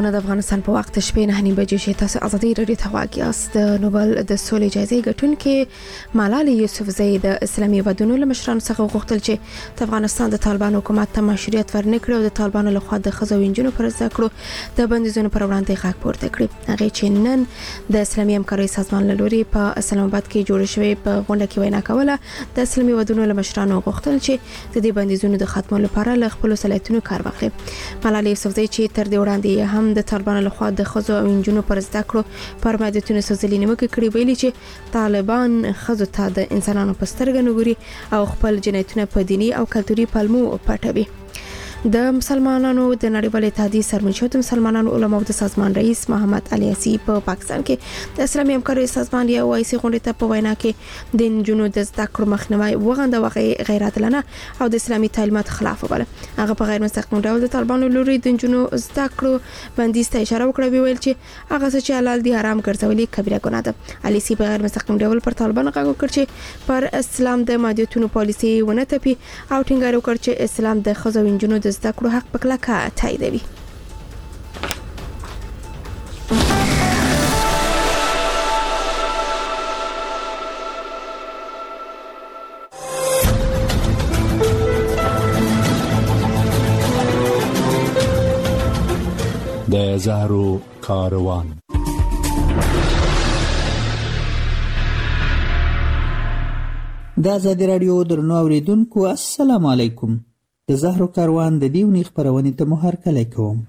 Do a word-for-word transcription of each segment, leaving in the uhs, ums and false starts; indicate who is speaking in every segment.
Speaker 1: د افغانستان په وخت شپې نه نیمه بجې شي تاسو ازادي رادیو ته واګي است د نوبل د سولې جایزې ګټونکې ملالۍ یوسفزۍ د اسلامي بدونو له مشرانو څخه غوښتل چې د افغانستان د طالبان حکومت ته مشروعیت ورنکړي او د طالبانو لخوا د ښځو او نجونو پر زده کړو د بندیزونو پر وړاندې غږ پورته کړي. هغه چې نن د اسلامي همکارۍ سازمان له لوري په اسلام آباد کې جوړ شوی په غونډه کې وینا کوله د اسلامي بدونو له مشرانو غوښتل چې د دې بندیزونو د ختمولو لپاره له خپل صلاحیتونو کار واخلي. ملالۍ یوسفزۍ چې تر دې وړاندې هم د طالبانو لخوا د ښځو او نجونو پر زده کړو پر محدودیتونو سوزلي نیوکه کړې ویلي چې طالبان ښځو ته د انسانانو په سترګه نه ګوري او خپل جنایتونه په دیني او کلتوري پلمو پټوي. د مسلمانانو د نړیوال اتحادیې سرمنشي د مسلمانانو علماو د سازمان رئیس محمد علي اسی په پاکستان کې د اسلامي همکارۍ سازمان یو وایسي غونډې ته په وینا کې د نجونو د زده کړو مخنیوي وغنده وغه غیر عادلانه او د اسلامي تعلیمات خلاف وبله. هغه په غیر مستقیم ډول د طالبانو لوري د نجونو زده کړو بندیز ته اشاره وکړه ویل چې هغه څه چې حلال دي حرام ګرځولي کبیره ګناه ده. علي اسی په غیر مستقیم ډول پر طالبانو غږ وکړ چې پر اسلام د محدودیتونو پالیسي ونه تپي او ټینګار وکړ چې اسلام د ښځو او نجونو د زده کړو حق پکلکه تاییدوي.
Speaker 2: د زهرو کاروان
Speaker 3: د آزادي رادیو درنو اوریدونکو السلام علیکم. د زهرو کاروان د دیونی خبرونې ته مو هرکلی کوم.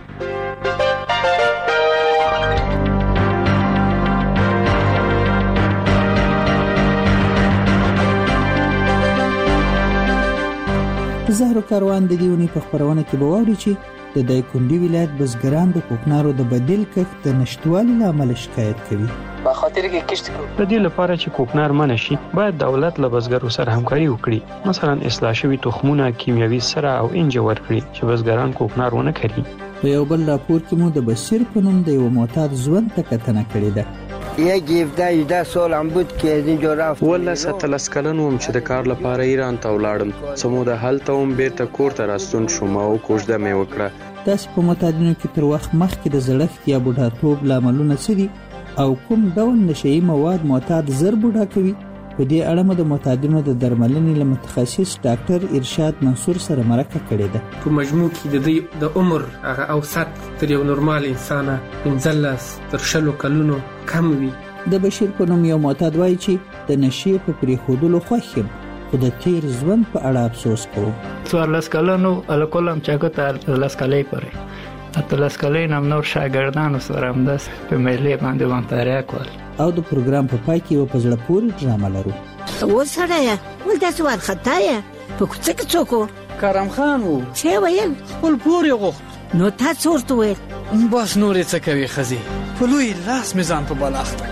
Speaker 3: زهرو کاروان د دیونی په خبرونه کې به واوري چې د دایکنډي ولایت بزګران د کوکنارو د بدیل کښت د نشټوالي له امله شکایت کوي.
Speaker 4: په خاطر کې کښت کوي.
Speaker 5: د دې لپاره چې کوکنار منع شي باید دولت له بزګرو سره همکاري وکړي، مثلا اصلاح شوي تخمونه کیمیاوي سره او انجه ورکړي چې بزګران کوکنار ونه کړي.
Speaker 3: په یو بل راپور کې مو د بشیر په نوم د یو معتاد ژوند ته کتنه کړې ده.
Speaker 6: یک هفده ده سال هم بود که از اینجا رفت.
Speaker 5: والله ستلس کلن وم چې د کار لپاره ایران ته ولاړم. سمو د هلته هم بیرته کور ته راستون شوم او کوژده مې وکړه.
Speaker 3: تاسو په معتادینو کې تر وخت مخکې د زړښت یا بوډاتوب لاملونه څه دي او کوم ډول نشئی مواد معتاد زر بوډا کوي؟ په دې اړه مو د معتادینو د درملنې له متخصص ډاکټر ارشاد منصور سره مرکه کړې ده.
Speaker 7: په مجموع کې د دې د عمر هغه اوسط تر یو نورمال انسان پنځلس تر شلو کلونو کم وي.
Speaker 3: د بشیر په نوم یو معتاد وایي چې د نشې په پرېښودلو خوښ یم خو د تیر ژوند په اړه افسوس کوم.
Speaker 8: څوارلس کلنو الکلم چې کوته لس کلې پرې اتلس کلې نم نور شاګردانو سره همداس په میلې باندې وانتاریا کول.
Speaker 3: او د پروګرام په پای کې یو په زړه پورې ډرامه لرو.
Speaker 9: وسړی ول تاسو ورخطا یې په کوڅه کې څوک
Speaker 10: کرم خان وو
Speaker 9: چې ویل
Speaker 10: خپل پورې غوښت
Speaker 9: نو تاسو ورته ویل
Speaker 10: بس نورې څه کوي خزي په لوی لاس میزان په بلاخته.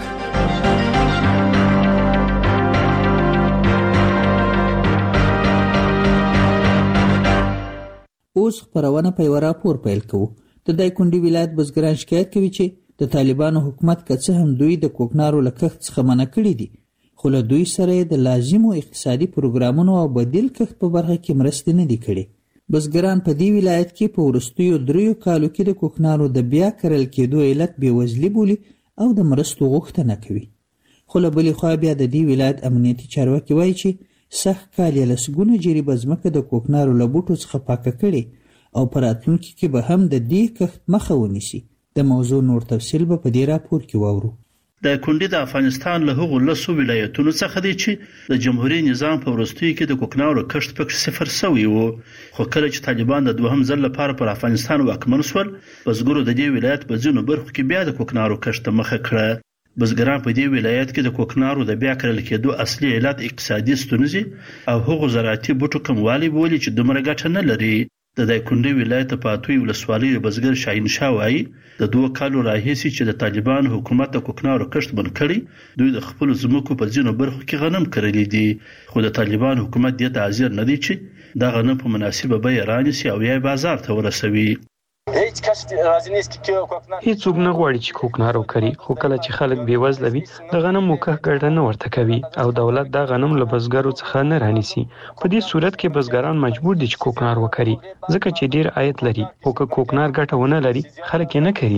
Speaker 3: اوس خبرونه په یو راپور پیل کوو. د دایکنډي ولایت بزګران شکایت کوي چې د طالبانو حکومت که څه هم دوی د کوکنارو له کښت څخه منع کړي دي خو له دوی سره د لازمو اقتصادي پروګرامونو او بدیل کښت په برخه کې مرستې نه دي کړي. بزګران په دې ولایت کې په وروستیو دریو کالو کې د کوکنارو د بیا کرل کېدو علت بېوزلي بولي او د مرستو غوښتنه کوي. خو له بلې خوا بیا د دې ولایت امنیتي چارواکي وایي چې سږ کال یې لسګونه جریبه ځمکه د کوکنارو له بوټو څخه پاکه کړې او په راتلونکي کې به هم د دې کښت مخه ونیسي. د موضوع نور تفصیل به په دې راپور کې واورو.
Speaker 11: دایکنډي د افغانستان له هغو لسو ولایتونو څخه دی چې د جمهوریت نظام په وروستیو کې د کوکنارو کښت پکې صفر سوی و. خو کله چې طالبان د دوهم ځل لپاره پر افغانستان واکمن شول بزګرو د دې ولایت په ځینو برخو کې بیا د کوکنارو کښت ته مخه کړه. بزګران په دې ولایت کې د کوکنارو د بیا کرل کېدو اصلي علت اقتصادي ستونزې او هغو زراعتي بوټو کموالی بولي چې دومره ګټه نه لري. د دایکنډي ولایت په پاتوی ولسوالۍ بزګر شاهین شاه وایي د دوه کالو راهیسې چې د طالبان حکومت د کوکنارو کښت بند کړی دوی د خپل ځمکو په ځینو برخو کې غنم کرلي دي خو د طالبان حکومت دې ته حاضر نه دی چې دا غنم په مناسبه بیه رانیسي او یا بازار ته ورسوي.
Speaker 4: هیچ کس راضی نیست که کوکنار
Speaker 5: هیڅوک نه غواړي چې کوکنار وکړي، خو کله چې خلک بېوزله وي د غنمو کښت ګټه نه ورته کوي او دولت دا غنم له بزګرو څخه نه رانیسي. په دې صورت کې بزګران مجبور دي چې کوکنار وکړي ځکه چې ډیر عاید لري، خو که کوکنار ګټه ونه لري خلک یې نه کوي.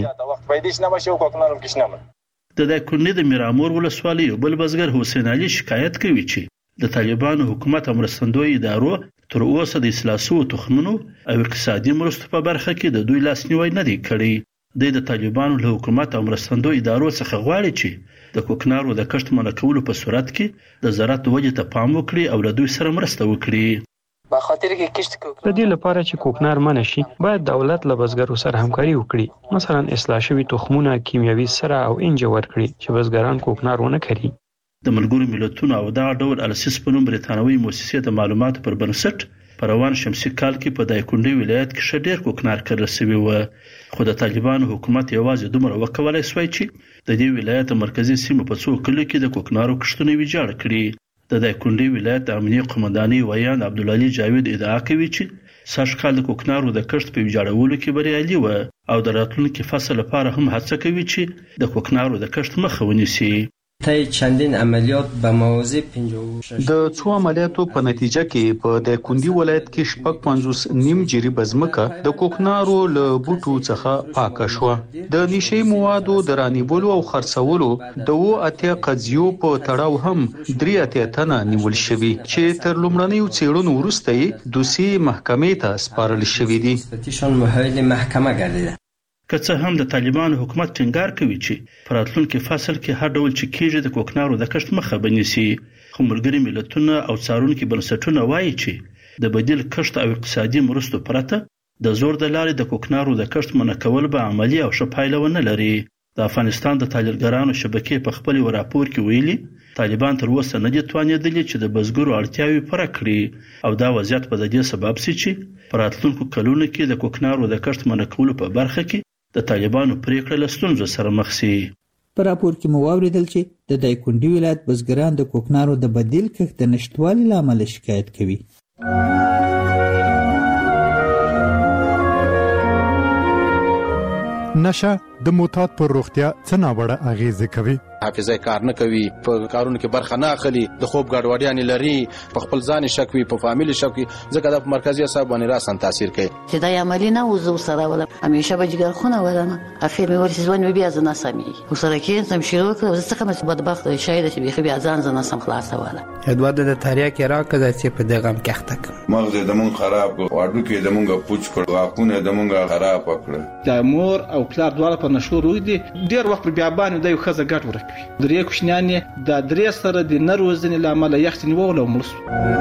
Speaker 11: د دایکنډي د میرامور ولسوالۍ یو بل بزګر حسین علي شکایت کوي چې د طالبانو حکومت او مرستندوی ادارو تر اوسه د اصلاح شوو تخمونو او اقتصادي مرستو په برخه کې د دوی لاسنیوی نه دی کړی. د طالبانو له حکومت او مرستندوی ادارو څخه غواړي چې د کوکنارو د کښت منع کولو په صورت کې د زراعت وجې ته پام وکړي او له دوی سره مرسته وکړي.
Speaker 5: په خاطر کې کښت د دې لپاره چې کوکنار منع شي باید دولت له بزګرو سره همکاري وکړي، مثلا اصلاح شوي تخمونه کیمیاوي سره او انج ورکړي چې بزګران کوکنار ونه کړي.
Speaker 11: د ملګرو ملتونو او دغه ډول السیس په نوم بریتانوي مؤسسې د معلوماتو پر بنسټ په روان شمسي کال کې په دایکنډي ولایت کې ښه ډېر کوکنار کرل شوی و، خو د طالبانو حکومت یوازې دومره وکولای شوی چې د دې ولایت مرکزی سیمه په څو کلیو کې د کوکنارو کښتونه ویجاړ کړي. د دایکنډي ولایت د امنیه قومندانۍ ویان عبدالعلي جاوید ادعا کوي چې سږ کال د کوکنارو د کښت په ویجاړولو کې بریالي و او د راتلونکي فصل لپاره هم هڅه کوي چې د کوکنارو د کښت مخه ونیسي.
Speaker 12: طی چندین عملیات به موازی پنځه و شش
Speaker 2: د څو عملیاتو په نتیجه کې په دایکنډي ولایت کې شپږ پنځوس نیم جری بزمکه د کوکنارو له بوټو څخه پاکه شو. د نشي موادو د رانیولو او خرڅولو د و اتیا قضیو په تړاو هم درې اتیا تنه نیول شوي چې تر لومړنیو څېړنو وروسته یې دوسیې محکمې ته سپارل شوي دي.
Speaker 12: ستیشن محل محکمه ګرځیده.
Speaker 11: که څه هم د طالبانو حکومت ټینګار کوي چې په راتلونکي فصل کې هر ډول چې کېږي د کوکنارو د کښت مخه بنیسي، خو ملګري ملتونه او څارونکي بنسټونه وایي چې د بدیل کښت او اقتصادي مرستو پرته د زور د لارې د کوکنارو د کښت منع کول به عملی او ښه پایله ونه لري. د افغانستان د تاجرګرانو شبکې په خپل راپور کې ویلي طالبان تر اوسه نه دي توانېدلي چې د بزګرو اړتیاوې پوره کړي او دا وضعیت به د دې سبب شي چې په راتلونکو کلونو کې د کوکنارو د کښت منع کولو په برخه کې د طالبانو پریکړه له ستونزو سره مخ شي.
Speaker 3: په راپور کې مو واوریدل چې د دایکنډي ولایت بزګران د کوکنارو د بدیل کښت د نشټوالي له امله شکایت کوي.
Speaker 13: نشه د معتاد پر روغتیا څه ناوړه اغیزه کوي.
Speaker 14: حافظه کار نه کوي، په کارونو کې برخه نه اخلي، د خوب ګډوډیاں لري، په خپل ځان شک وي، په فامیل شک وي، ځکه د مرکزی اعصاب باندې راسن تاثیر کوي.
Speaker 15: چې دا عملی نه وزو سره ولا همیشه به جګر خونه ولنه اخر مې ورسې ځوان بیا ځنه سمي وسره کې سم شروع کړ زه څنګه مې بدبخت شاید چې بیا ځان ځنه سم خلاص ولا
Speaker 16: ادوار د تاریخ راکړه چې په دغه ام کېخته
Speaker 17: مغز د مون خراب واډو کې د مونږه پوچ کړ واکونه د مونږه خراب کړ.
Speaker 18: د مور او پلار دواړه په نشو روي دي ډیر وخت بیا باندې د یو خزه ګټ ورکوي. درې کوشنیانې د درې سره د نروزنې لامل یختنی وول او مرسو.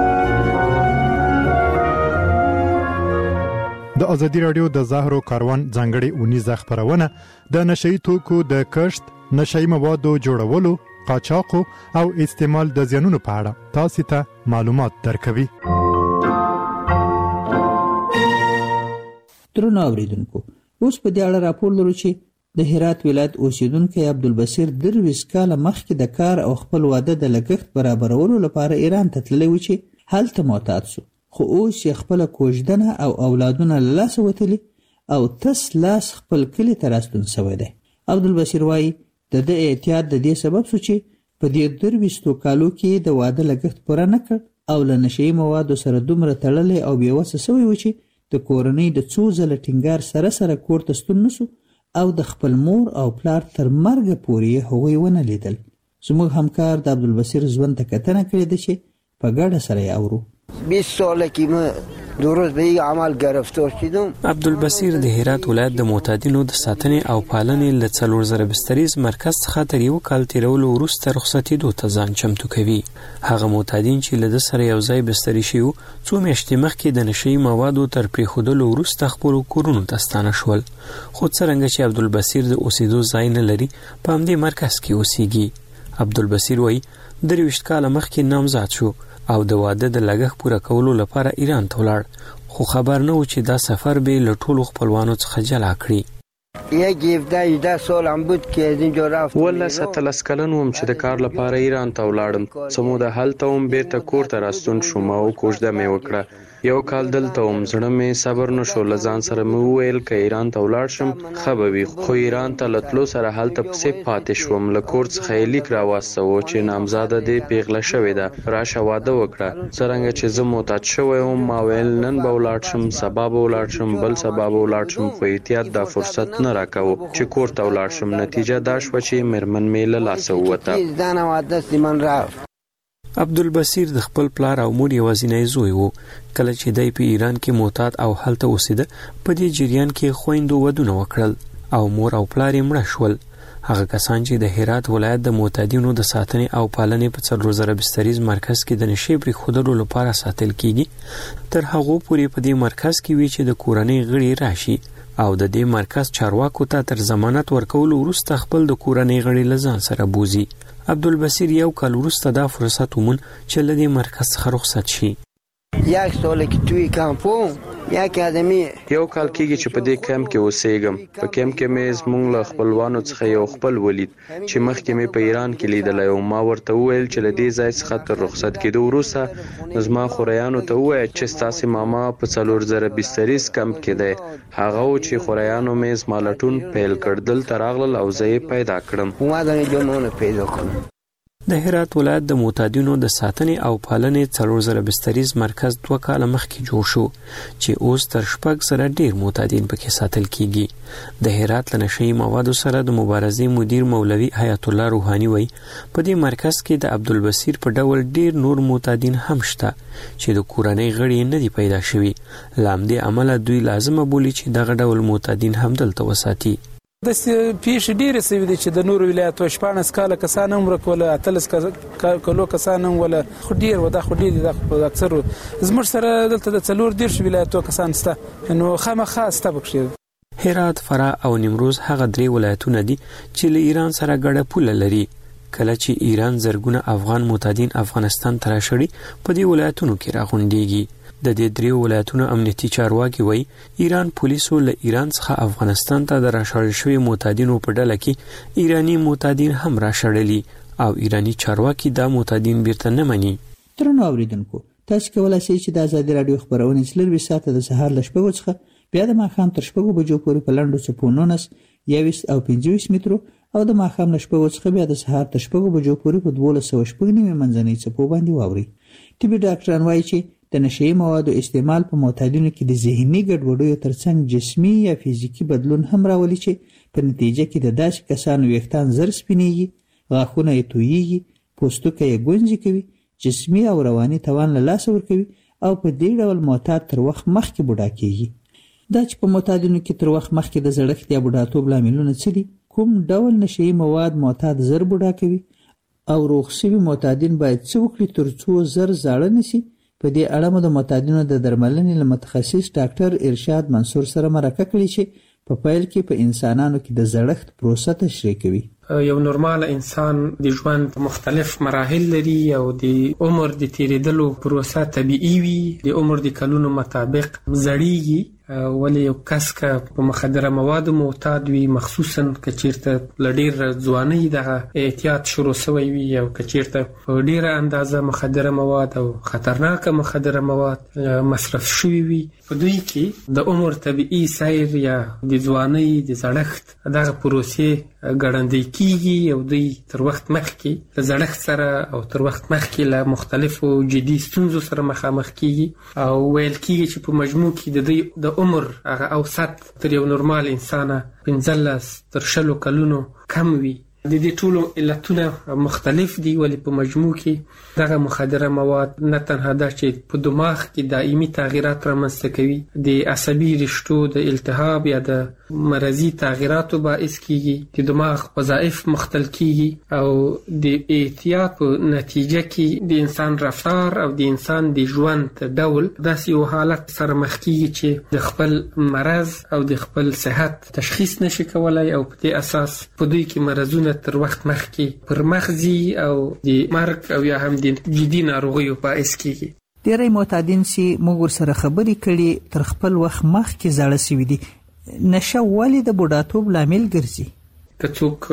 Speaker 13: د ازادي رادیو د زهرو کاروان ځانګړي اونیزه خبرونه د نشئی توکو د کښت، نشئی موادو جوړولو، قاچاق او استعمال د زیانونو په اړه تاسو ته معلومات درکوي.
Speaker 3: درنو اوریدونکو، اوس په دې اړه راپور لرو چې د هرات ولایت اوسیدونکو عبدالبصیر درویش کاله مخکې د کار او خپل واده د لګښت برابرولو لپاره ایران ته تللی و چې هلته معتاد شو، خو اوس یې خپل کوژدنه او اولادونه له لاسه وتلي او تس لاس خپل کلي ته راستون شوی دی. عبدالبصیر وایي د ده احتیاط د دې سبب شو چې په دې درویشتو کالو کې د واده لګښت پوره نه کړ او له نشهیي موادو سره دومره تړلی او بېوسه شوی و چې د کورنۍ د څو ځله ټینګار سره سره کور ته ستون نشو او د خپل مور او پلار تر مرګه پورې هغوی ونه لیدل. زموږ همکار د عبدالبصیر ژوند ته کتنه کړې ده چې په ګډه سره یې اورو.
Speaker 6: بیست ساله که ما درست به این عمل گرفتار شدم.
Speaker 5: عبدالبصیر د هرات ولایت د معتادینو د ساتنې او پالنې له څلور زره بستریز مرکز څخه تر یو کال تیرولو وروسته رخصتېدو ته ځان چمتو کوي. هغه معتادین چې له ده سره یو ځای بستري شوي وو څو میاشتې مخکې د نشهیي موادو تر پرېښودلو وروسته خپلو کورونو ته ستانه شول. خو څرنګه چې عبدالبصیر د اوسېدو ځای نه لري په همدې مرکز کې اوسېږي. عبدالبصیر وایي درویشت کاله مخکې نامزاد شو او د واده د لګښت پوره کولو لپاره ایران ته ولاړ، خو خبر نه و چې دا سفر به له ټولو خپلوانو څخه جلا کړي.
Speaker 6: یک هفده هجده سال هم بود که از اینجا رفت.
Speaker 5: ولس اتلس کلن وم چې د کار لپاره ایران ته ولاړم. څه موده هلته وم بیرته کور ته راستون شوم او کوژده مې وکړه. یو کال دلته وم، زړه مې صبر نشو، له ځان سره مې وویل که ایران ته ولاړ شم ښه به وي، خو ایران ته له تلو سره هلته پسې پاتې شوم. له کور څخه یې لیک راواستوه چې نامزاده دې پیغله شوې ده، راشه واده وکړه. څرنګه چې زه معتاد شوی وم ما ویل نن به ولاړ شم، سبا به ولاړ شم، بل سبا به ولاړ شم، خو احتیاط دا فرصت نه راکاوه چې کور ته ولاړ شم. نتیجه دا شوه چې مېرمن مې له لاسه ووته. عبدالبصیر د خپل پلار او مور یوازینی زوی و. کله چې دی په ایران کې معتاد او هلته اوسېده، په دې جریان کې خویندو ودونه وکړل او مور او پلار یې مړه شول. هغه کسان چې د هرات ولایت د معتادینو د ساتنې او پالنې په څلور زره بستریز مرکز کې د نشې پرېښودلو لپاره ساتل کیږي، تر هغو پورې په دې مرکز کې وي چې د کورنۍ غړي راشي او د دې مرکز چارواکو ته تر ضمانت ورکولو وروسته خپل د کورنۍ غړي له ځان سره بوزي. عبدالبصیر یو کال وروسته دا فرصت وموند چې له دې مرکز څخه رخصت شي.
Speaker 6: یک سال کې توی کمپون یک آدمی
Speaker 5: یو کال کېږي چې په دې کمپ کې اوسېږم. په کمپ کې مې زموږ له خپلوانو څخه یو خپل ولید چې مخکې مې په ایران کې لیدلی او ما ورته وویل چې له دې ځای څخه تر رخصت کېدو وروسته زما خوریانو ته ووایه چې ستاسې ماما په څلور زره بستریز کمپ کې دی. هغه و چې خوریانو مې زما لټون پیل کړ، دلته راغلل او زه یې پیدا کړم.
Speaker 6: اومدم جنونه پیدا کړم.
Speaker 5: د هرات ولایت د معتادینو د ساتنې او پالنې څلور زره بستریز مرکز دوه کاله مخکې جوړ شو چې اوس تر شپږ زره ډیر معتادین پکې ساتل کیږي. د هرات له نشهیي موادو سره د مبارزې مدیر مولوي حیات الله روحاني وایي په دې مرکز کې د عبدالبصیر په ډول ډیر نور معتادین هم شته چې د کورنۍ غړي نه دي پیدا شوي. له همدې امله دوی لازمه بولي چې دغه ډول معتادین هم دلته وساتي.
Speaker 19: د پیښې ډېرې سوي دي چې د نورو ولایتو شپاړس کاله کسان هم ورک وله، اتلس کلو کسان هم وله، خو ډېر و دا خو ډېر دي. دا خو اکثرو زموږ سره دلته د څلور دېرش ولایتو کسان شته، نو خامخا شته پکښې.
Speaker 5: هرات، فراه او نیمروز هغه درې ولایتونه دي چې له ایران سره ګډه پوله لري. کله چې ایران زرګونه افغان معتادین افغانستان ته راشړي په دې ولایتونو کې راغونډېږي. د دې درې ولایتونو امنیتي چارواکي وایي ایران پولیسو له ایران څخه افغانستان ته د راشړل شوي معتادینو په ډله کې ایرانی معتادین هم راشړلي او ایرانی چارواکي دا معتادین بیرته نه مني.
Speaker 3: درنو اوریدونکو، تاسو کولی شئ چې د ازادي راډیو خپرونې څلرویشت ساعته د سهار له شپږو څخه بیا د ماښام تر شپږو بجو پورې په لنډو څپو نولس، یوویشت او پنځه ویشت مترو او د ماښام له شپږو څخه بیا د سهار تر شپږو بجو پورې په دولس سوه شپږ نیمې منځنۍ څپو باندې واورئ. طبي ډاکټران وایي چې د نشهیي موادو استعمال په معتادینو کې د ذهني ګډوډیو ترڅنګ جسمي یا فزیکي بدلون هم راولي چې په نتیجه کې د داسې کسانو ویښتان زر سپینېږي، غاښونه یې تویېږي، پوستکی یې ګونځې کوي، جسمي او رواني توان له لاسه ورکوي او په دې ډول معتاد تر وخت مخکې بوډا کېږي. دا چې په معتادینو کې تر وخت مخکې د زړښت یا بوډاتوب لاملونه څه دي، کوم ډول نشهیي مواد معتاد زر بوډا کوي او روغ شوي معتادین باید څه وکړي تر څو زر زاړه نشي. په دې اړه مو د معتادینو د درملنې له متخصص ډاکټر ارشاد منصور سره مرکه کړې چې په پیل کې په انسانانو کې د زړښت پروسه تشریح کوي.
Speaker 7: یو نورمال انسان د ژوند مختلف مراحل لري او د عمر د تیریدلو پروسه طبیعي وي، د عمر د کلونو مطابق زړیږي. ولی یو کس که په مخدره موادو معتاد وي، مخصوصا که چیرته له ډېر ځوانۍ دغه احتیاط شروع سوی وي او که چیرته په ډېره اندازه مخدره مواد او خطرناکه مخدره مواد مصرف شوي وي، په دوی کې د عمر طبیعي سیر یا د ځوانۍ د زړښت دغه پروسې ګړندۍ کیږي او دوی تر وخت مخکې له زړښت سره او تر وخت مخکې له مختلفو جدي ستونزو سره مخامخ کیږي او ویل کیږي چې په مجموع کې د دوی د عمر هغه اوسط تر یو نورمال انسانه پنځلس تر شلو کلونو کم وي. د دې ټولو علتونه مختلف دي، ولی په مجموع کې دغه مخدره مواد نه تنها دا چې په دماغ کې دائمي تغییرات رامنځته کوي، د عصبي رشتو د التهاب یا د مرضي تغییراتو باعث کیږي، د دماغ وظایف مختل کیږي او د احتیاط په نتیجه کې د انسان رفتار او د انسان د ژوند ډول داسې یو حالت سره مخ کیږي چې د خپل مرض او د خپل صحت تشخیص نشي کولای او په دې اساس په دوی کې مرزونه تر وخت مخکې پر مخزي او د مرګ او یا هم د جدي ناروغیو باعث کیږي.
Speaker 3: ډېری معتادین چې موږ ورسره خبرې کړي تر خپل وخت مخکې زاړه سوي دي، نشه ولې د بوډاتوب لامل ګرځي؟
Speaker 7: که څوک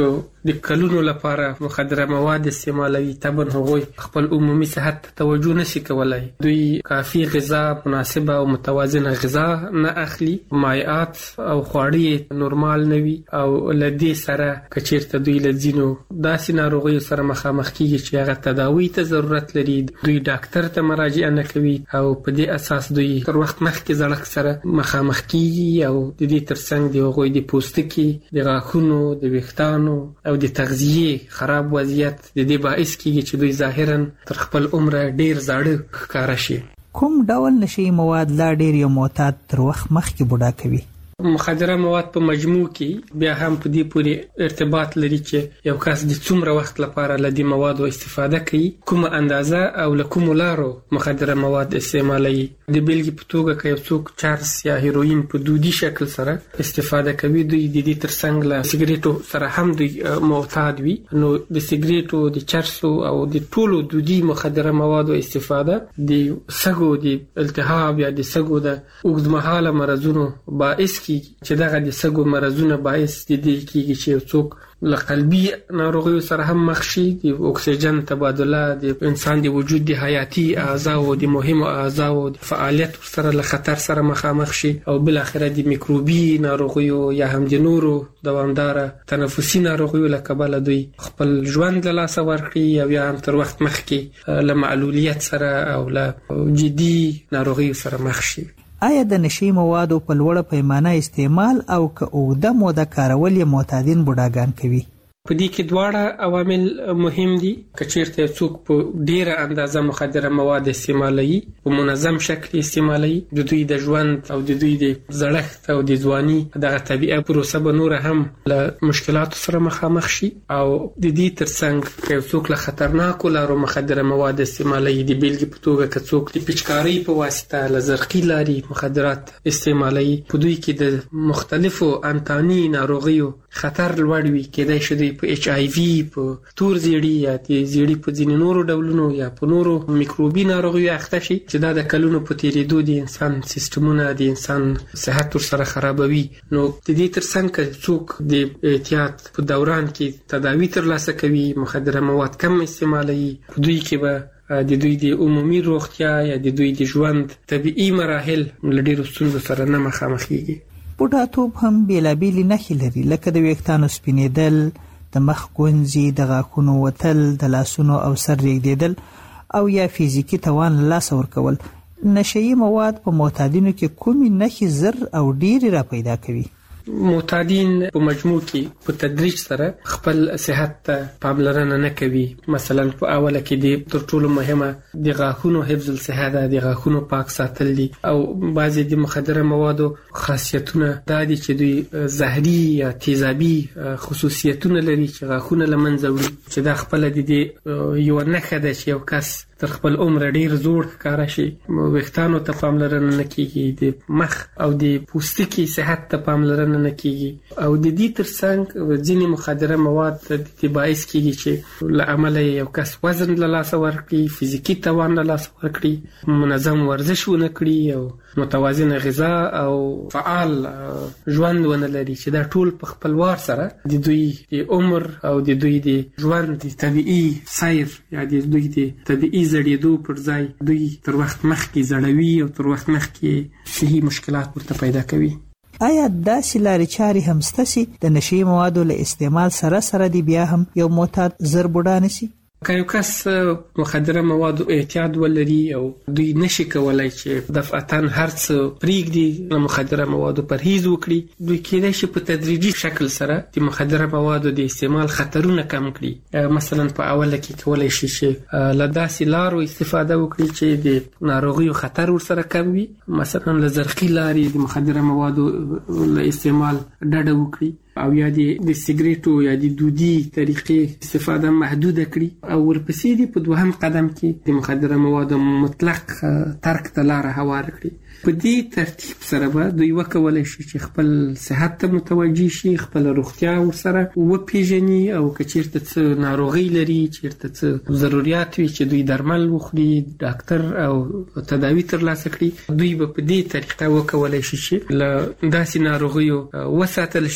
Speaker 7: د کلونو لپاره مخدره مواد استعمالوي، طبعا هغوی خپل عمومي صحت ته توجه نشي کولای. دوی کافي غذا، مناسبه او متوازنه غذا نه اخلي، مایعات او خواړه نورمال نه وي، او لدې سره کچیرته دوی لځینو داسې ناروغیو سره مخامخ کیږي چې هغه تداوی ته ضرورت لري، دوی ډاکټر ته مراجعه نه کوي او په دې اساس دوی تر وخت مخکې زړک سره مخامخ کیږي، او د دې ترڅنګ د هغوی د پوستکي، د غاښونو، د ویښتانو او د تغذیې خراب وضعیت د دې باعث کیږي چې دوی ظاهرا تر خپل عمره ډیر زاړه ښکاره شي.
Speaker 3: کوم ډول نشي مواد لا ډیر یو معتاد تر وخت مخکې بوډا کوي؟
Speaker 7: مخدره مواد په مجموع کې بیا هم په دې پورې ارتباط لري چې یو کس د څومره وخت لپاره له دې موادو استفاده کوي، کومه اندازه او له کومو لارو مخدره مواد استعمالوي. د بیلګې په توګه که یو څوک چرس یا هیروین په دودي شکل سره استفاده کوي، دوی د دې ترڅنګ له سیګریټو سره هم دوی معتاد وي، نو د سیګریټو، د چرسو او د ټولو دودي مخدره موادو استفاده د سږو د التهاب یا د سږو د اوږدمهاله مرضونو باعث کی چې دغه د سږو مرزونه باعث دي کیږي چې یو څوک له قلبي ناروغیو سره هم مخ شي، د اکسیجن تبادله د انسان د وجود د حیاتي اعضاو د مهمو اعضاو د فعالیت سره له خطر سره مخامخ شي، او بل اخره د میکروبي ناروغیو یا هم د نورو دوامداره تنفسي ناروغیو له کبله دوی خپل ژوند له لاسه ورکړي، او یا هم تر وخت مخکې له معلولیت سره او له جدي ناروغیو سره مخ شي.
Speaker 3: آیا د نشي موادو په لوړه پیمانه استعمال او که اوږده موده کارول یې معتادین بوډاګان کوي؟
Speaker 7: په دې کې دواړه عوامل مهم دي. که چیرته څوک په ډیره اندازه مخدره مواد استعمالوي، په منظم شکل استعمالوي، د دوی د ژوند او د دوی د زړښت او د ځواني دغه طبیعه پروسه به نور هم له مشکلاتو سره مخامخ شي، او د دې ترڅنګ که څوک له خطرناکو لارو مخدره مواد استعمالوي، د بیلګې په توګه که څوک د پچکارۍ په واسطه له زرقي لارې مخدرات استعمالوي، په دوی کې د مختلفو انتاني ناروغیو خطر لوړ وي، کېدای شي دوی په ایچ آی وی، په تور زیړي یا د زیړي په ځینې نورو ډولونو یا په نورو میکروبي ناروغیو اخته شي، چې دا د کلونو په تیریدو د انسان سیستمونه، د انسان صحت ورسره خرابوي. نو د دې ترڅنګ که څوک د احتیاط په دوران کې تداوی ترلاسه کوي، مخدره مواد کم استعمالوي، په دوی کې به د دوی د عمومي روغتیا یا د دوی د ژوند طبیعي مراحل له ډېرو ستونزو سره نه مخامخېږي.
Speaker 3: بوډاتوب هم بېلابېلې نښې لري، لکه د ویښتانو سپینېدل، د مخ ګونځې، د غاښونو وتل، د لاسونو او سر رېږدېدل او یا فزیکي توان له لاسه ورکول. نشهیي مواد په معتادینو کې کومې نښې زر او ډېرې را پیدا کوي؟
Speaker 7: معتادین په مجموع کې په تدریج سره خپل صحت ته پاملرنه نه کوي. مثلا په اوله کې د تر ټولو مهمه د غاښونو حفظ الصحه ده، د غاښونو پاک ساتل دي، او بعضې د مخدره موادو خاصیتونه دا دي چې دوی زهري یا تیزابي خصوصیتونه لري چې غاښونه له منځه وړي، چې دا خپله د دې یوه نښه ده چې یو کس تر خپل عمر ډیر زوړ ښکاره شي. ویښتانو ته پاملرنه نه کیږي، د مخ او د پوستکي صحت ته پاملرنه نه کیږي، او د دې ترڅنګ ځینې مخدره مواد د دې باعث کیږي چې له امله یو کس وزن له لاسه ورکړي، فزیکي توان له لاسه ورکړي، منظم ورزش ونه کړي، او متوازنه غذا او فعال ژوند ونه لري، چې دا ټول په خپلوار سره د دوی د عمر او د دوی د ژوند د طبیعي سیر یا د دوی د طبیعي زړېدو پر ځای دوی تر وخت مخکې زړوي او تر وخت مخکې صحي مشکلات ورته پیدا کوي.
Speaker 3: آیا داسې لارې چارې هم شته چې د نشي موادو له استعمال سره سره دی بیا هم یو معتاد زر بوډا نشي؟
Speaker 7: که یو کس مخدره موادو اعتیاد ولري او دوی نشي کولای چې دفعتاً هر څه پرېږدي، له مخدره موادو پرهیز وکړي، دوی کېدای شي په تدریجي شکل سره د مخدره موادو د استعمال خطرونه کم کړي. مثلا په اوله کې کولای شي چې له داسې لارو استفاده وکړي چې د ناروغیو خطر ورسره کم وي، مثلا له زرقي لارې د مخدره موادو له استعمال ډډه وکړي، او یا د سیګریټو یا د دودي طریقې استفاده محدوده کړي، او ورپسې دي په دوهم قدم کې د مخدره موادو مطلق ترک ته لاره هواره کړي. په دې ترتیب سره به دوی وکولای شي چې خپل صحت ته متوجه شي، خپل روغتیا ورسره وپیژني، او که چیرته څه ناروغي لري، چیرته څه ضرورت وي چې دوی درمل وخوري، ډاکټر او تداوی ترلاسه کړي، دوی به په دې طریقه وکولای شي چې له داسې ناروغیو وساتل شي چې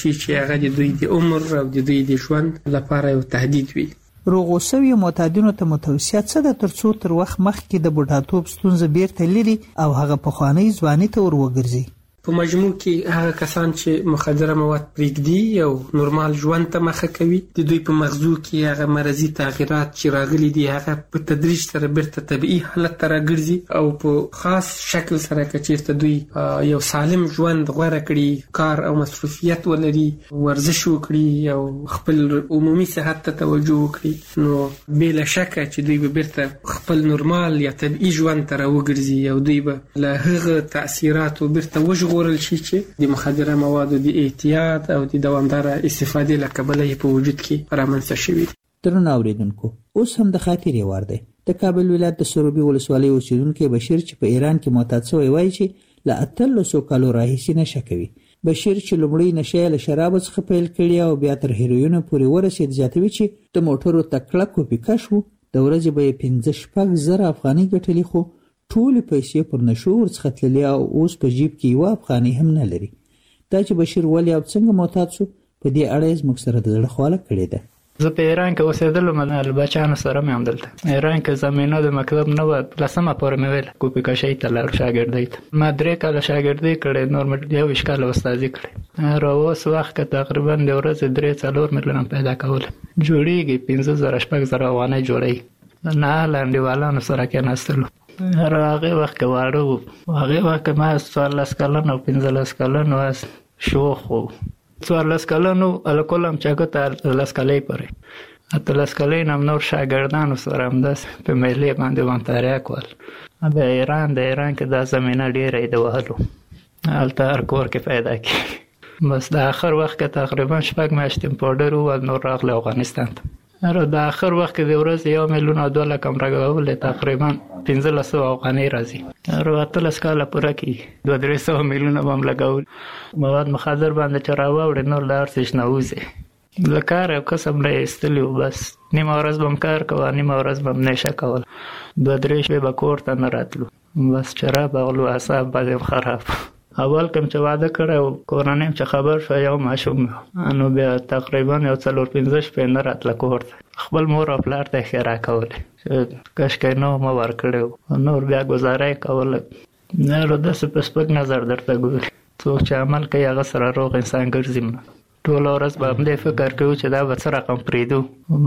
Speaker 7: هغه د دوی د عمر او د دوی د ژوند لپاره یو تهدید وي.
Speaker 3: روغو سوي معتادینو ته متوسط څه د ترڅو تر وخت مخکې د بوډاتوب ستونزه بیرته لري او هغه پخوانی ځواني ته ور وګرځي.
Speaker 7: په مجموع کې هغه کسان چې مخدره مواد پرېږدي او نورمال ژوند ته مخه کوي د دوی په مغزو کې هغه مرضي تغیرات چې راغلي دي هغه په تدریج سره بیرته طبیعي حالت ته راګرځي او په خاص شکل سره که چېرته دوی یو سالم ژوند غوره کړي، کار او مصروفیت ولري، ورزش وکړي او خپل عمومي صحت ته توجه وکړي، نو بې له شکه چې دوی به بیرته خپل نورمال یا طبیعي ژوند ته راوګرځي او دوی به له هغه تاثیراتو بیرته وژغوري ورل شي چې د مخدره موادو د اعتیاد او د دوامداره استفادې له کبله په وجود کې رامنځته شوي دي.
Speaker 3: درنو اوریدونکو، اوس هم د خاطرې وار دی. د کابل ولایت د سروبي ولسوالۍ اوسیدونکی بشیر چې په ایران کې معتاد شوی وایي چې له اتلسو کالو راهیسې نشه کوي. بشیر چې لومړی نشه له شراب څخه پیل کړي او بیا تر هیروین پورې ورسېد، زیاتوي چې د موټرو تکړه کوپی کشو د ورځې به پنځه شپږ زره افغانۍ ګټلې، خو ټول پیسې پر نشو ورڅخه تللې او اوس په جیب کې یوه افغانۍ هم نه لري. دا چې بشیر ولې او څنګه معتاد شو په دې اړه یې زموږ سره د زړه خواله کړې ده.
Speaker 8: زه په ایران کې اوسېدلم، له بچیانو سره مې همدلته ایران کې زمینه د مکتب نه وه، لسمه پورې مې ویل کوپی کشۍ ته لاړ شاګردۍ ته. ما درې کاله شاګردۍ کړې، نور مې یوویشت کاله استادي کړې. را اوس وخت کې تقریبا د ورځې درې څلور میلیونه پیدا کول جوړېږي، پنځه زره شپږ زره افغانۍ جوړوي. نه لنډیوالانو سره کېناستلو هغه وخت کې واړه وو، هغه وخت کې ما څوارلس کلن او پنځلس کلن واس شوخ وو. څوارلس کلن وو الکل هم چاګه ته اتلس کلۍ پورې اتلس کلۍ نه نور شاګردانو سره همداسې په میلې باندې وانتاریا کول. د ایران د ایران کې دا زمینه ډېره د وهلو هلته هر کور کې پیدا کړي. بس د آخر وخت کې تقریبا شپږ میاشتې پاوډر ووهل، نور راغلی افغانستان ته. د آخر وخت کې د ورځې یو میلیون او دوه لکه هم راګولې تقریبا پنځلس سوه افغانۍ راځي. اتلس کاله پوره کېږي، دوه درې سوه میلیونه به هم لګول. مواد مخدر باندې چې راواوړې نور له هر څه شنه وځي. له کار او کسب نه یې ایستلي وو، بس نیمه ورځ به هم کار کوه، نیمه ورځ به هم نشه کول. دوه درې شپې به کور ته نه راتلو، بس چې را بغلو اعصاب به یې خراب. اول کوم چې واده کړی و کورنۍ چې خبر شو یو ماشوم نو بیا تقریبا یو څلور پنځه شپې نه راتله کور ته. خپل مور او پلار ته یې ښېرا کولې، کشکې نه مه ورکړی و، نور بیا ګزاره یې کوله. نور داسې په سپک نظر درته ګوري. څوک چې عمل کوي هغه سره روغ انسان ګرځي. ټوله ورځ به همدې فکر کوو چې دا به څه رقم پرېږدو.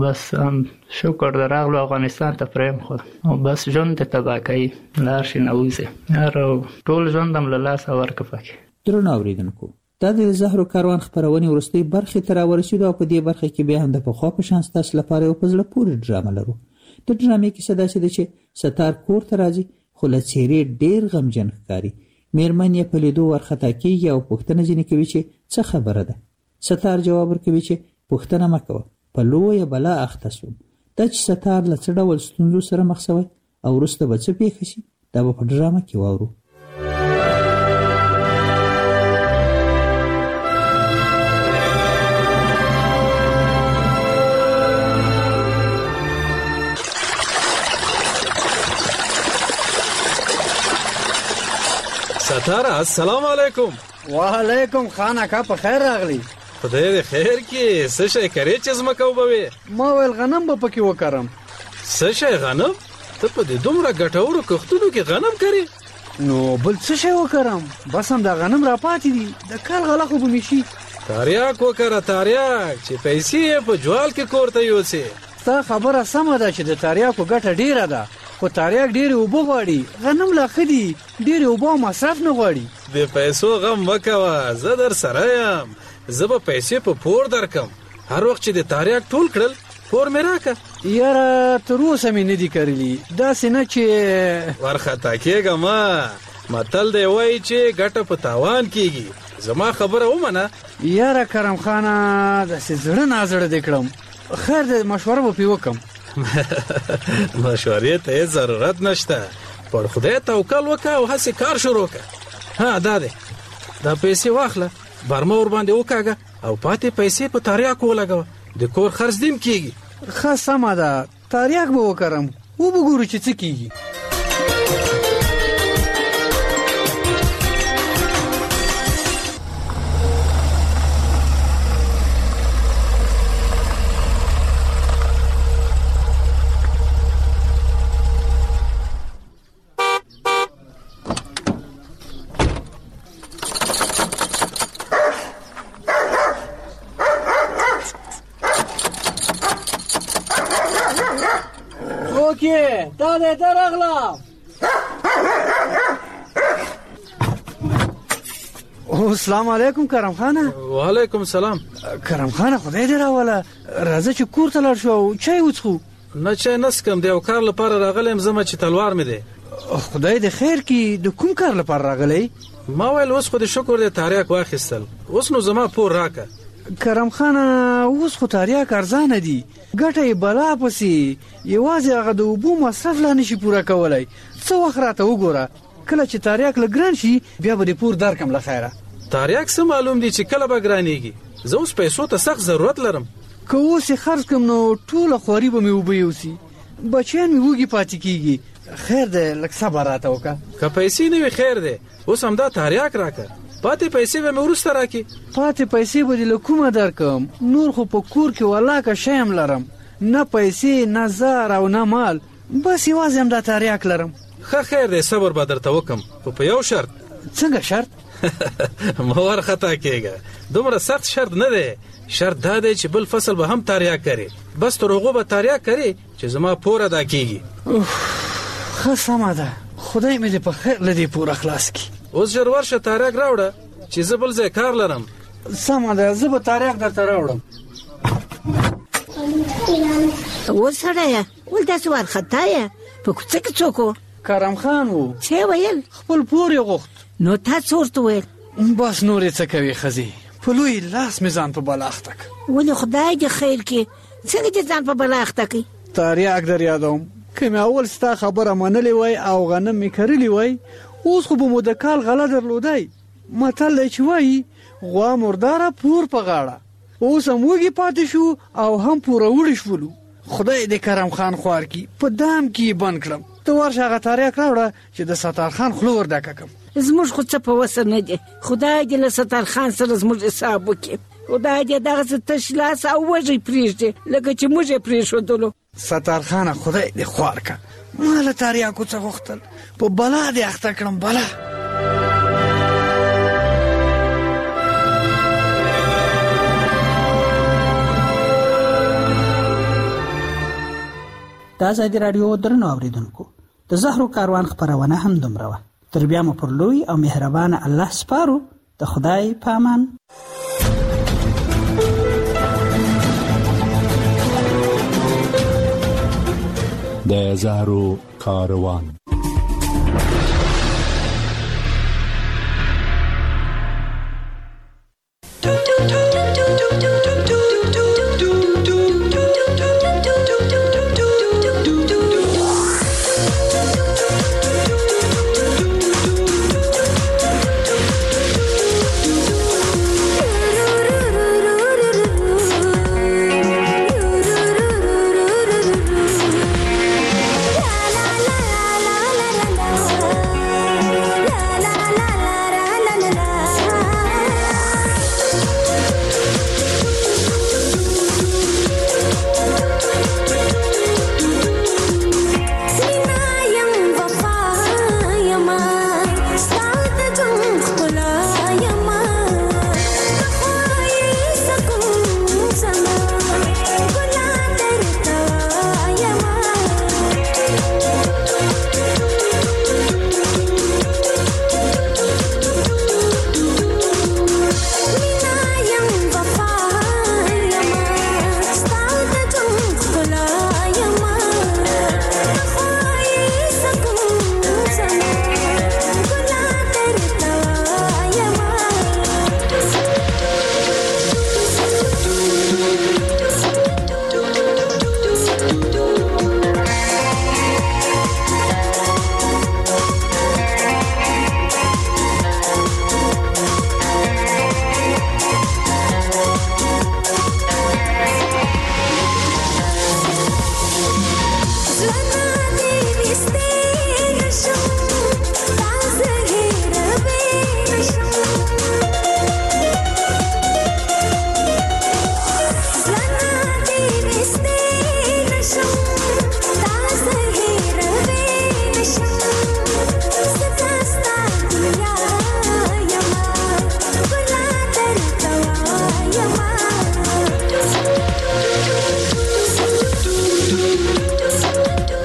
Speaker 8: بس شکر د راغلو افغانستان ته پرېمښود او بس ژوند دې تباه کوي، له هر شي نه وځي. هر ټول ژوند هم له لاسه ورکړه پکې.
Speaker 3: درنو اورېدونکو، دا د زهرو کاروان خپرونې وروستۍ برخې ته راورسېدو او په دې برخه کې بیا هم د پخوا په شان ستاسو لپاره یو په زړه پورې ډرامه لرو. د ډرامې کیسه داسې ده چې ستار کور ته راځي خو له څېرې ډېر غمجن ښکاري. مېرمن یې په لیدو ورخطا کېږي او پوښتنه ځینې کوي چې څه خبره ده. ستار جواب ورکوي چې پوښتنه مه کوه، په لویه بلا اخته سوم. دا چې ستار له څه ډول ستونزو سره مخ شوی او وروسته به څه پېښه شي دا به په ډرامه کې واورو.
Speaker 10: ستاره السلام علیکم.
Speaker 6: وعلیکم خان اکا په خیر راغلی.
Speaker 10: خدای دې خیر کې. څه شی کرې چې زمکه وبوي؟
Speaker 6: ما ویل غنم به پکې وکرم.
Speaker 10: څه شی غنم؟ ته په دې دومره ګټورو کښتونو کې غنم کرې؟
Speaker 6: نو بل څه شی وکرم؟ بس هم دا غنم را پاتې دي، د کال غله خو به مې شي.
Speaker 10: تاریاک وکره تاریاک چې پیسې یې په جوال کې کور ته یوسې.
Speaker 6: ستا خبره سمه ده چې د تاریاکو ګټه ډیره ده، خو تاریاک ډېرې اوبه غواړي، غنم لا ښه دي، ډېرې اوبه او مصرف نه غواړي.
Speaker 10: د پیسو غم مه کوه، زه در سره یم. زه به پیسې په پور درکم، هر وخت چې د تاریاک ټول کړل پور مې راکه.
Speaker 6: یاره تر اوسه مې نه دي کرلي، داسې نه چې
Speaker 10: ورخطا کېږه مه. متل دی وایي چې ګټه په تاوان کېږي. زما خبره ومنه.
Speaker 6: یاره کرم خانه داسې زړه نازړه دې کړم، خیر دی مشوره به پرې وکړم.
Speaker 10: مشورې ته یې ضرورت نشته، پر خدای توکل وکړه او هسې کار شروع کړه. ها دا دی، دا پیسې واخله، برمه ور باندې وکاږه او پاتې پیسې په تاریاکو ولګوه، د کور خرڅ دیم کېږي.
Speaker 6: ښه سمه ده، تاریاک به وکرم، و به ګورو چې څه کېږي. دادې درغله السلام علیکم کرم خانه.
Speaker 10: وعلیکم سلام.
Speaker 6: کرم خانه خدای دې راوله راځه چې کور ته لاړ شو چای وڅښو.
Speaker 10: نه چای نسکم د یو کار لپاره راغلم زما چې تلوار مې دی.
Speaker 6: خدای دې خیر کړي. د کوم کار لپاره راغلی؟
Speaker 10: ما ویل اوس خو د شکر د تاریاک واخیستل اوس نو زما پور راکه.
Speaker 6: کرم خانه اوس خو تاریاک ارزانه دي ګټه یې بلا پسې یوازې هغه د اوبو مصرف لا نشي پوره کولی. څه وخت راته وګوره کله چې تاریاک لګران شي بیا به دې پور درکم له خیره.
Speaker 10: تاریاک څه معلوم دي چې کله به ګرانېږي. زه اوس پیسو ته سخت ضرورت لرم.
Speaker 6: که اوس یې خرڅ کړم نو ټوله خواري به مې اوبه یوسي بچیان مې وږي پاتې کېږي. خیر دی لږ صبر راته وکړه.
Speaker 10: که پیسې نه وي خیر دی اوس همدا تاریاک راکه پاتې پیسې به مې وروسته راکړي.
Speaker 6: پاتې پیسې به دې له کومه درکم؟ نور خو په کور کې ولاکه شی هم لرم نه پیسې نه زر او نه مال بس یوازې همدا تاریاک لرم.
Speaker 10: ښه خیر دی صبر به درته وکم خو په یو شرط.
Speaker 6: څنګه شرط؟
Speaker 10: مه وارخطا کېږه دومره سخت شرط نه دی. شرط دا دی چې بل فصل به هم تاریاک کري بس تر هغو به تاریاک کري چې زما پور ادا کېږي.
Speaker 6: ښه سمه ده خدای مې دې په خیر له دې پوره خلاص کړي.
Speaker 10: اوس ژر ورشه تاریاک راوړه چې زه بل ځای کار لرم.
Speaker 6: سمه ده زه به تاریاک درته راوړم.
Speaker 9: اوس سړیه ولې داسې وارخطا یې په کوڅه کې څوک و؟
Speaker 6: کرم خان و.
Speaker 9: څه ویل؟
Speaker 6: خپل پور یې غوښت.
Speaker 9: نو تا څه ورته ویل؟
Speaker 6: بس نور یې څه کوي ښځې په لوی لاس مې ځان په بلا اخته کړ.
Speaker 9: ولې خدای دې خیر کړي څنګه دې ځان په بلا اخته کړي؟
Speaker 6: تاریاک در یادوم که مې اول ستا خبره منلې وای او غنم مې کرلی وای اوس خو به مو د کال غله درلودی. متل دی چې وایي غوا مرداره پور په غاړه. اوس هم وږي پاتې شو او هم پوروړي شولو. خدای دې کرم خان خوار کړي په دام کې یې بند کړم. ته ورشه هغه تاریاک راوړه چې د ستار خان خوله ور ډکه کړم.
Speaker 9: زموږ خو څه په وسه نه دی. خدای دې له ستار خان سره زموږ حساب وکړي. خدای دې دغسې تش لاس او وږی پرېږدي لکه چې موږ یې پرېښودلو.
Speaker 6: ستار خانه خدای دې خوار کړه ما له تاریاکو څه غوښتل په بلا دې اخته کړم بلا.
Speaker 3: د ازادي راډیو درنو اوریدونکو د زهرو کاروان خپرونه هم دومره وه. تر بیا مو پر لوی او مهربانه الله سپارو. د خدای په امان. د زهرو کاروان